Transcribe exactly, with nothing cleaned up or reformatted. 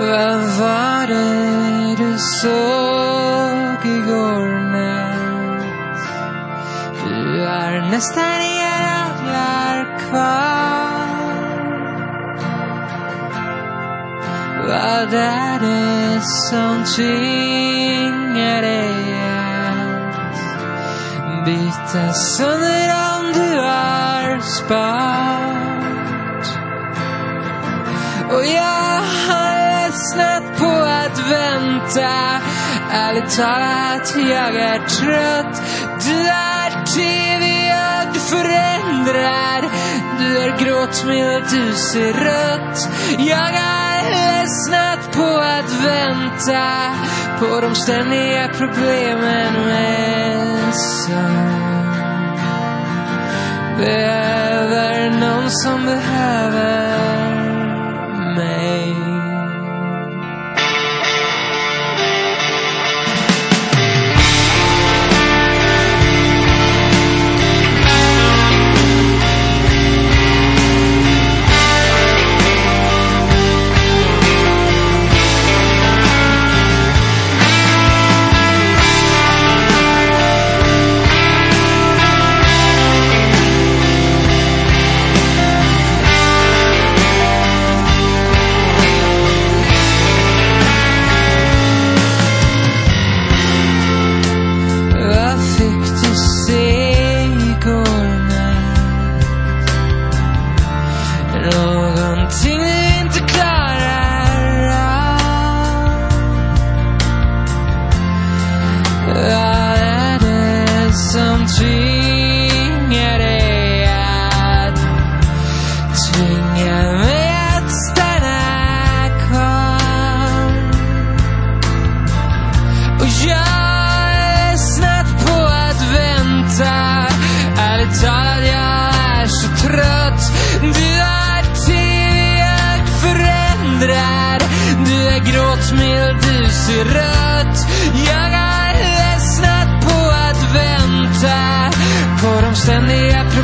Vad var det du såg igår natt? Du har nästan inga naglar kvar. Vad är det som tvingar dig att byta sönder om du har sparat? Och jag har ledsnat på att vänta. Ärligt talat, jag är trött. Du är tv-ögd förändrad. Du är gråtmild, du ser rött. Jag har ledsnat på att vänta på de ständiga problemen med sömn. Behöver någon som behöver mig. Rött. Jag är ledsnat på att vänta på de ständiga